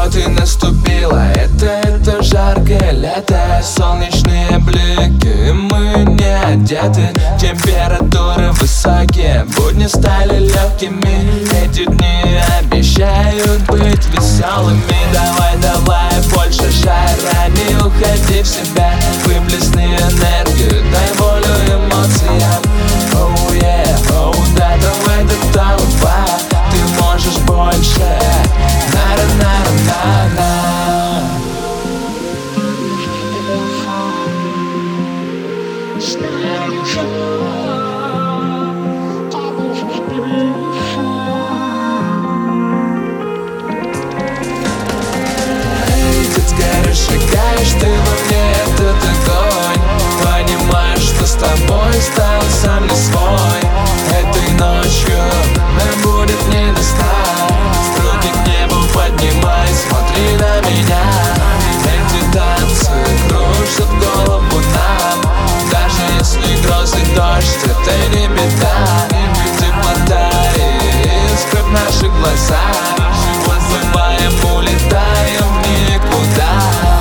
Вот и наступило это жаркое лето. Солнечные блики, мы не одеты. Температуры высокие, будни стали легкими. Эти дни обещают быть веселыми. Давай, давай, больше жара, не уходи в себя. Выплесни энергию, дай волю эмоциям. Оу, оу, да, давай до толпа. Ты можешь больше. На-на-на-на-на. Шагаешь ты во мне, этот огонь. Понимаешь, что с тобой стал сам не свой. Этой ночью нам будет не до сна. Руки к небу поднимай, смотри на меня. Эти танцы кружат голову нам. Даже если грозы дождь, это не беда. Теплота и искра в наших глазах. Плываем, улетаем в никуда.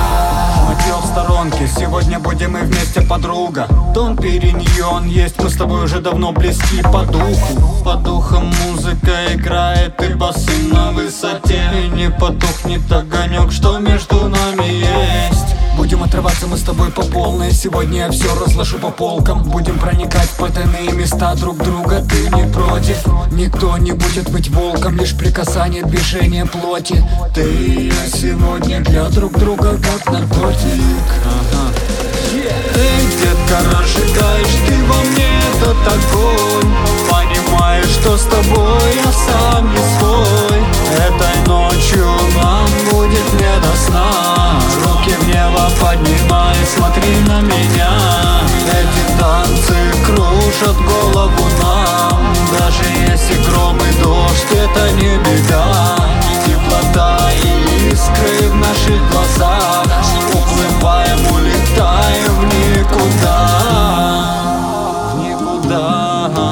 Сегодня будем мы вместе, подруга. Дон Периньон есть, мы с тобой уже давно близки по духу. По духам музыка играет, и басы на высоте. И не потухнет огонек, что между нами есть. Будем отрываться мы с тобой по полной. Сегодня я все разложу по полкам. Будем проникать в потайные места друг друга. Ты не против? Никто не будет быть волком. Лишь при касании движения плоти. Ты и я сегодня для друг друга как наркотик. Эй, детка, разжигаешь ты во мне этот огонь. Понимаешь, что с тобой я сам не свой. Этой ночью нам будет не до сна. Руки в небо поднимай, смотри на меня. Эти танцы кружат голову нам. Даже если гром и дождь, это не беда. Теплота и искры в наших глазах. Уплываем, улетаем в никуда. В никуда.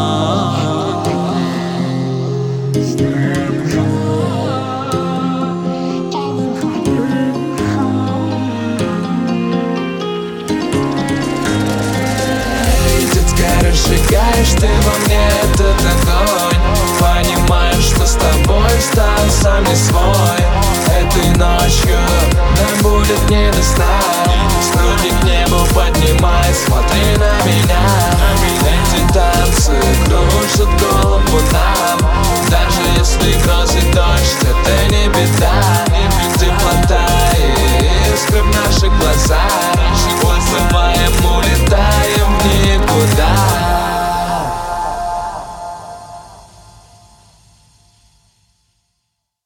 Разжигаешь ты во мне этот огонь. Понимаешь, что с тобой стал сам не свой. Этой ночью нам будет не до сна. Руки к небу поднимай, смотри на меня. Эти танцы кружат голову нам. Даже если грозы